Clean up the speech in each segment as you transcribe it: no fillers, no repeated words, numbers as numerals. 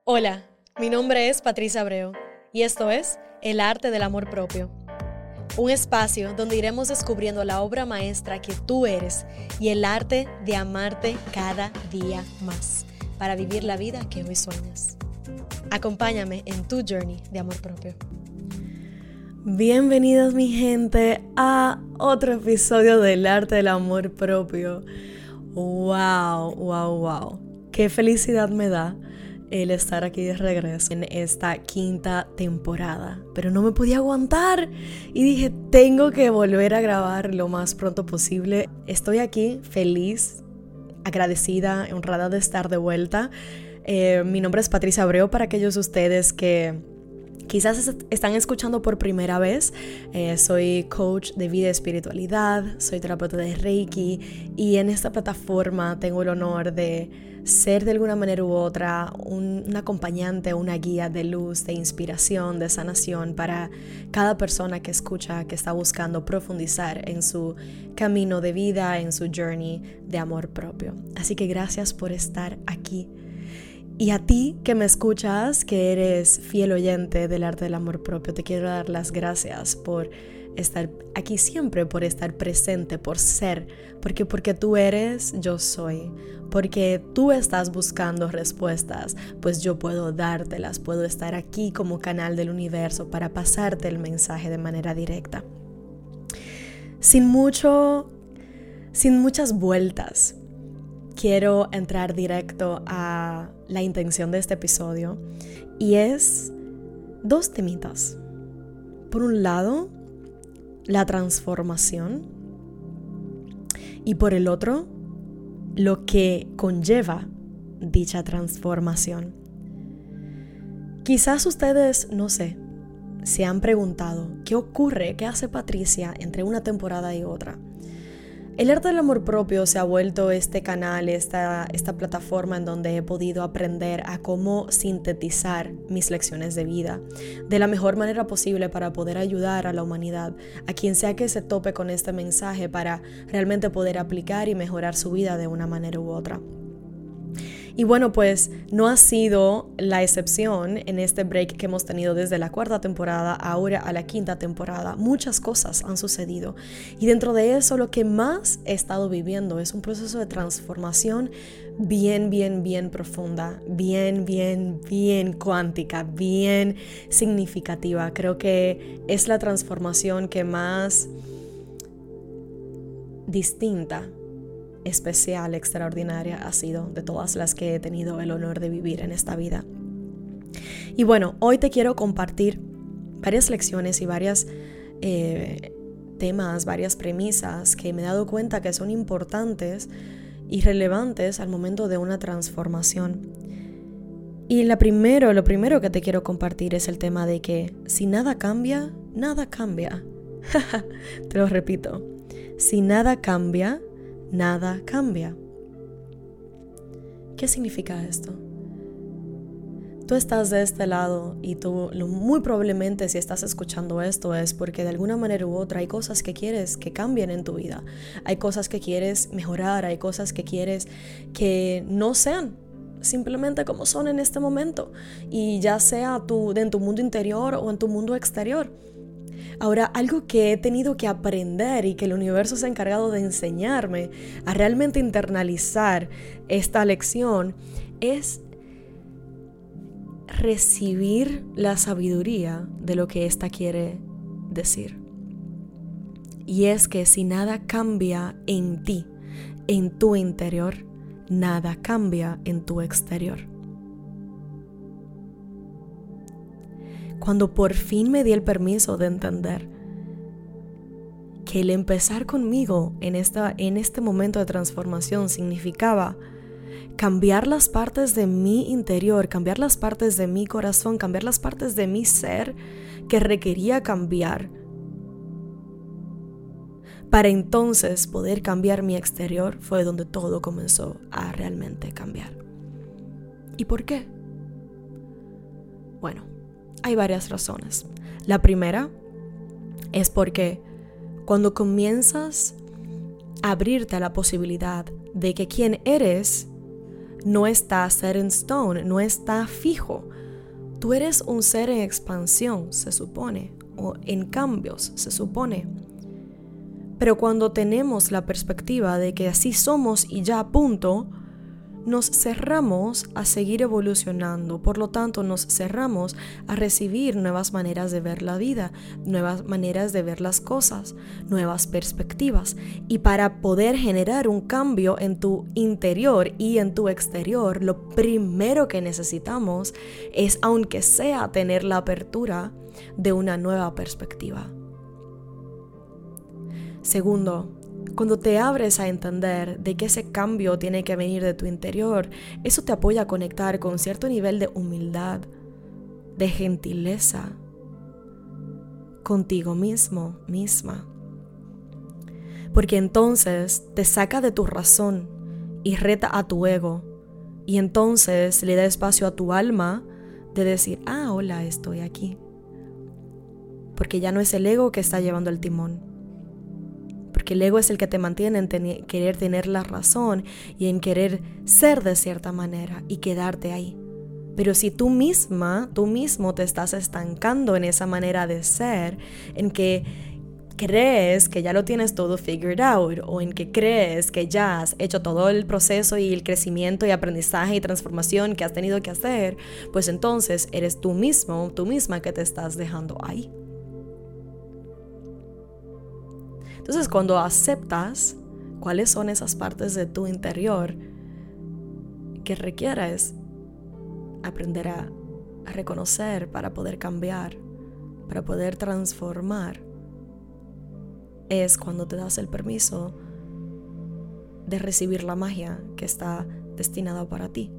Hola, mi nombre es Patricia Abreu y esto es El Arte del Amor Propio, un espacio donde iremos descubriendo la obra maestra que tú eres y el arte de amarte cada día más para vivir la vida que hoy sueñas. Acompáñame en tu journey de amor propio. Bienvenidos mi gente a otro episodio del Arte del Amor Propio. Wow. Qué felicidad me da el estar aquí de regreso en esta quinta temporada, pero no me podía aguantar y dije, tengo que volver a grabar lo más pronto posible. Estoy aquí feliz, agradecida, honrada de estar de vuelta. Mi nombre es Patricia Abreu para aquellos de ustedes que quizás están escuchando por primera vez. Soy coach de vida y espiritualidad, soy terapeuta de Reiki y en esta plataforma tengo el honor de ser de alguna manera u otra un acompañante, una guía de luz, de inspiración, de sanación para cada persona que escucha, que está buscando profundizar en su camino de vida, en su journey de amor propio. Así que gracias por estar aquí. Y a ti que me escuchas, que eres fiel oyente del Arte del Amor Propio, te quiero dar las gracias por estar aquí siempre, por estar presente, por ser, porque tú eres, yo soy, porque tú estás buscando respuestas, pues yo puedo dártelas, puedo estar aquí como canal del universo para pasarte el mensaje de manera directa. Sin muchas vueltas, quiero entrar directo a la intención de este episodio y es dos temitas. Por un lado, la transformación y por el otro, lo que conlleva dicha transformación. Quizás ustedes, no sé, se han preguntado qué ocurre, qué hace Patricia entre una temporada y otra. El Arte del Amor Propio se ha vuelto este canal, esta plataforma en donde he podido aprender a cómo sintetizar mis lecciones de vida de la mejor manera posible para poder ayudar a la humanidad, a quien sea que se tope con este mensaje para realmente poder aplicar y mejorar su vida de una manera u otra. Y bueno, pues no ha sido la excepción en este break que hemos tenido desde la cuarta temporada ahora a la quinta temporada. Muchas cosas han sucedido y dentro de eso lo que más he estado viviendo es un proceso de transformación bien profunda, bien cuántica, bien significativa. Creo que es la transformación que más distinta, especial, extraordinaria ha sido de todas las que he tenido el honor de vivir en esta vida. Y bueno, hoy te quiero compartir varias lecciones y varios temas, varias premisas que me he dado cuenta que son importantes y relevantes al momento de una transformación. Y lo primero que te quiero compartir es el tema de que si nada cambia, nada cambia. Te lo repito, si nada cambia, nada cambia. ¿Qué significa esto? Tú estás de este lado y tú muy probablemente si estás escuchando esto es porque de alguna manera u otra hay cosas que quieres que cambien en tu vida. Hay cosas que quieres mejorar, hay cosas que quieres que no sean simplemente como son en este momento. Y ya sea en tu mundo interior o en tu mundo exterior. Ahora, algo que he tenido que aprender y que el universo se ha encargado de enseñarme a realmente internalizar esta lección es recibir la sabiduría de lo que ésta quiere decir. Y es que si nada cambia en ti, en tu interior, nada cambia en tu exterior. Cuando por fin me di el permiso de entender que el empezar conmigo en este momento de transformación significaba cambiar las partes de mi interior, cambiar las partes de mi corazón, cambiar las partes de mi ser que requería cambiar para entonces poder cambiar mi exterior, fue donde todo comenzó a realmente cambiar. ¿Y por qué? Bueno, hay varias razones. La primera es porque cuando comienzas a abrirte a la posibilidad de que quien eres no está set in stone, no está fijo. Tú eres un ser en expansión, se supone, o en cambios, se supone. Pero cuando tenemos la perspectiva de que así somos y ya punto, nos cerramos a seguir evolucionando. Por lo tanto, nos cerramos a recibir nuevas maneras de ver la vida, nuevas maneras de ver las cosas, nuevas perspectivas. Y para poder generar un cambio en tu interior y en tu exterior, lo primero que necesitamos es, aunque sea, tener la apertura de una nueva perspectiva. Segundo, cuando te abres a entender de que ese cambio tiene que venir de tu interior, eso te apoya a conectar con cierto nivel de humildad, de gentileza, contigo mismo, misma. Porque entonces te saca de tu razón y reta a tu ego. Y entonces le da espacio a tu alma de decir, hola, estoy aquí. Porque ya no es el ego que está llevando el timón. Porque el ego es el que te mantiene en querer tener la razón y en querer ser de cierta manera y quedarte ahí. Pero si tú mismo te estás estancando en esa manera de ser, en que crees que ya lo tienes todo figured out, o en que crees que ya has hecho todo el proceso y el crecimiento y aprendizaje y transformación que has tenido que hacer, pues entonces eres tú misma que te estás dejando ahí. Entonces, cuando aceptas cuáles son esas partes de tu interior que requieres aprender a reconocer para poder cambiar, para poder transformar, es cuando te das el permiso de recibir la magia que está destinada para ti.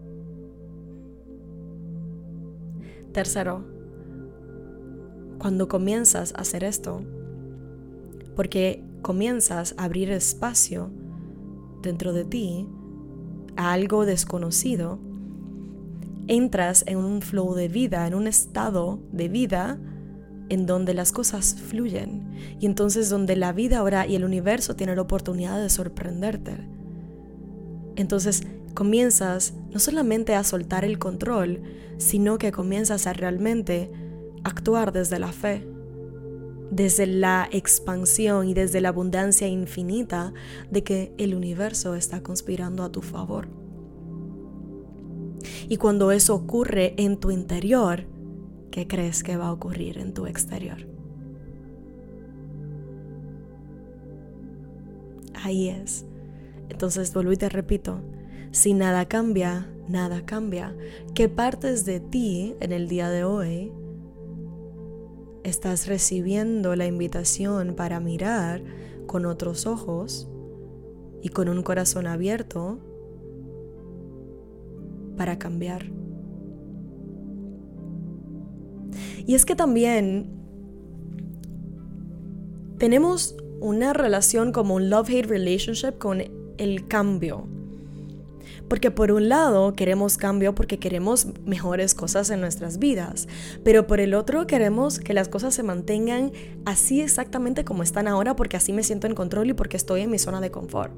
Tercero, cuando comienzas a hacer esto, porque comienzas a abrir espacio dentro de ti a algo desconocido, entras en un flow de vida, en un estado de vida en donde las cosas fluyen y entonces donde la vida ahora y el universo tienen la oportunidad de sorprenderte. Entonces comienzas no solamente a soltar el control, sino que comienzas a realmente actuar desde la fe, desde la expansión y desde la abundancia infinita de que el universo está conspirando a tu favor. Y cuando eso ocurre en tu interior, ¿qué crees que va a ocurrir en tu exterior? Ahí es. Entonces vuelvo y te repito, si nada cambia, nada cambia. ¿Qué partes de ti en el día de hoy estás recibiendo la invitación para mirar con otros ojos y con un corazón abierto para cambiar? Y es que también tenemos una relación como un love-hate relationship con el cambio. Porque por un lado queremos cambio porque queremos mejores cosas en nuestras vidas, pero por el otro queremos que las cosas se mantengan así exactamente como están ahora porque así me siento en control y porque estoy en mi zona de confort.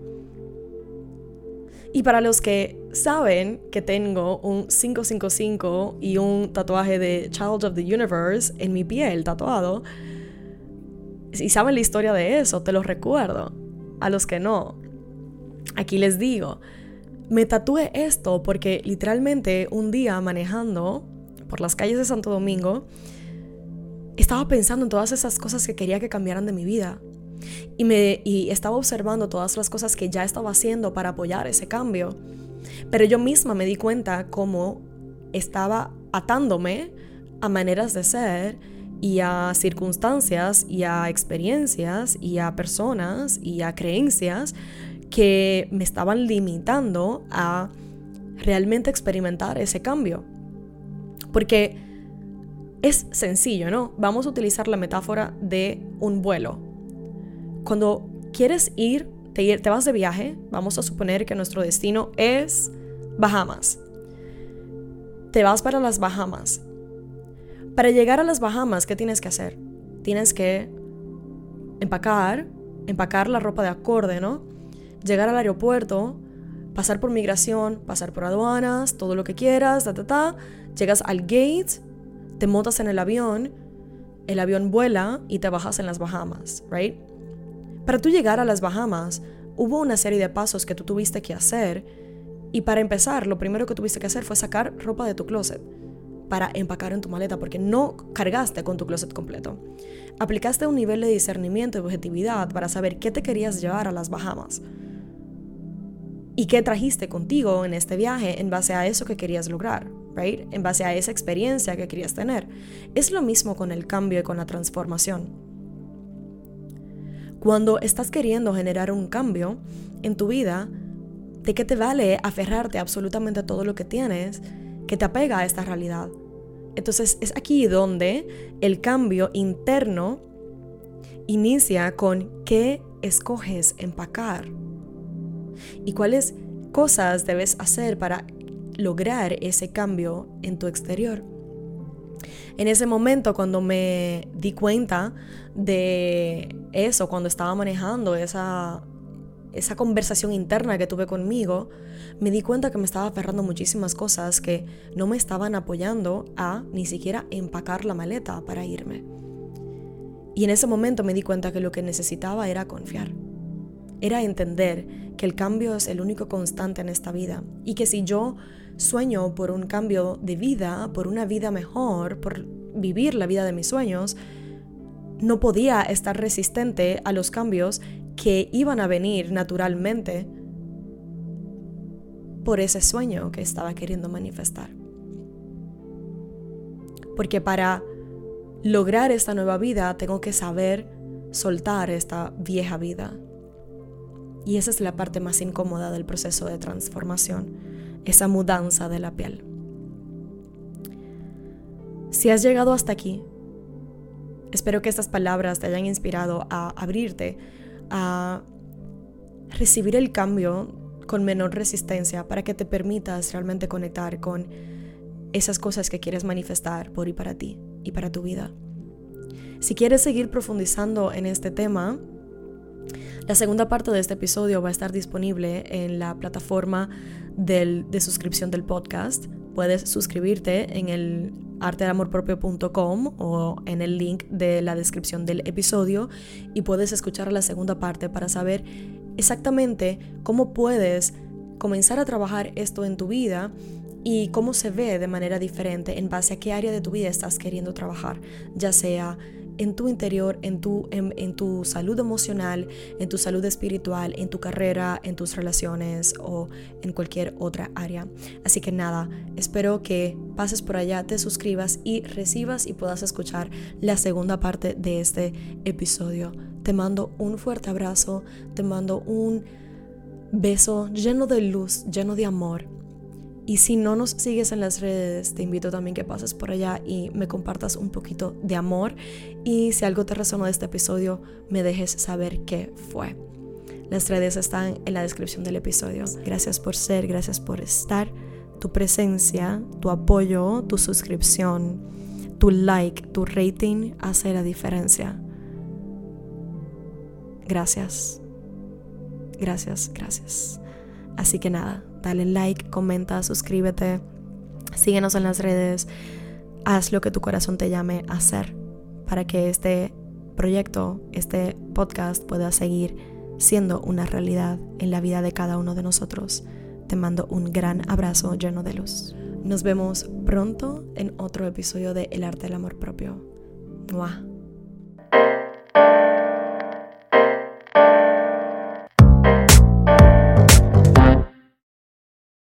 Y para los que saben que tengo un 555 y un tatuaje de Child of the Universe en mi piel tatuado, y saben la historia de eso, te lo recuerdo. A los que no, aquí les digo, me tatué esto porque literalmente un día manejando por las calles de Santo Domingo estaba pensando en todas esas cosas que quería que cambiaran de mi vida y estaba observando todas las cosas que ya estaba haciendo para apoyar ese cambio, pero yo misma me di cuenta cómo estaba atándome a maneras de ser y a circunstancias y a experiencias y a personas y a creencias que me estaban limitando a realmente experimentar ese cambio. Porque es sencillo, ¿no? Vamos a utilizar la metáfora de un vuelo. Cuando quieres ir, te vas de viaje, vamos a suponer que nuestro destino es Bahamas. Te vas para las Bahamas. Para llegar a las Bahamas, ¿qué tienes que hacer? Tienes que empacar la ropa de acorde, ¿no? Llegar al aeropuerto, pasar por migración, pasar por aduanas, todo lo que quieras, llegas al gate, te montas en el avión vuela y te bajas en las Bahamas, right? Para tú llegar a las Bahamas, hubo una serie de pasos que tú tuviste que hacer, y para empezar, lo primero que tuviste que hacer fue sacar ropa de tu closet para empacar en tu maleta, porque no cargaste con tu closet completo. Aplicaste un nivel de discernimiento y objetividad para saber qué te querías llevar a las Bahamas y qué trajiste contigo en este viaje en base a eso que querías lograr, right? En base a esa experiencia que querías tener. Es lo mismo con el cambio y con la transformación. Cuando estás queriendo generar un cambio en tu vida, ¿de qué te vale aferrarte a absolutamente todo lo que tienes que te apega a esta realidad? Entonces es aquí donde el cambio interno inicia con qué escoges empacar y cuáles cosas debes hacer para lograr ese cambio en tu exterior. En ese momento, cuando me di cuenta de eso, cuando estaba manejando esa conversación interna que tuve conmigo, me di cuenta que me estaba aferrando muchísimas cosas que no me estaban apoyando a ni siquiera empacar la maleta para irme. Y en ese momento me di cuenta que lo que necesitaba era confiar. Era entender que el cambio es el único constante en esta vida y que si yo sueño por un cambio de vida, por una vida mejor, por vivir la vida de mis sueños, no podía estar resistente a los cambios que iban a venir naturalmente por ese sueño que estaba queriendo manifestar. Porque para lograr esta nueva vida tengo que saber soltar esta vieja vida. Y esa es la parte más incómoda del proceso de transformación, esa mudanza de la piel. Si has llegado hasta aquí, espero que estas palabras te hayan inspirado a abrirte, a recibir el cambio con menor resistencia para que te permitas realmente conectar con esas cosas que quieres manifestar por y para ti y para tu vida. Si quieres seguir profundizando en este tema, la segunda parte de este episodio va a estar disponible en la plataforma de suscripción del podcast. Puedes suscribirte en el artedelamorpropio.com o en el link de la descripción del episodio y puedes escuchar la segunda parte para saber exactamente cómo puedes comenzar a trabajar esto en tu vida y cómo se ve de manera diferente en base a qué área de tu vida estás queriendo trabajar, ya sea en tu interior, en tu salud emocional, en tu salud espiritual, en tu carrera, en tus relaciones o en cualquier otra área. Así que nada, espero que pases por allá, te suscribas y recibas y puedas escuchar la segunda parte de este episodio. Te mando un fuerte abrazo, te mando un beso lleno de luz, lleno de amor. Y si no nos sigues en las redes, te invito también que pases por allá y me compartas un poquito de amor. Y si algo te resonó de este episodio, me dejes saber qué fue. Las redes están en la descripción del episodio. Gracias por ser, gracias por estar. Tu presencia, tu apoyo, tu suscripción, tu like, tu rating hace la diferencia. Gracias. Gracias, gracias. Así que nada, dale like, comenta, suscríbete, síguenos en las redes, haz lo que tu corazón te llame a hacer para que este proyecto, este podcast pueda seguir siendo una realidad en la vida de cada uno de nosotros. Te mando un gran abrazo lleno de luz. Nos vemos pronto en otro episodio de El Arte del Amor Propio. ¡Mua!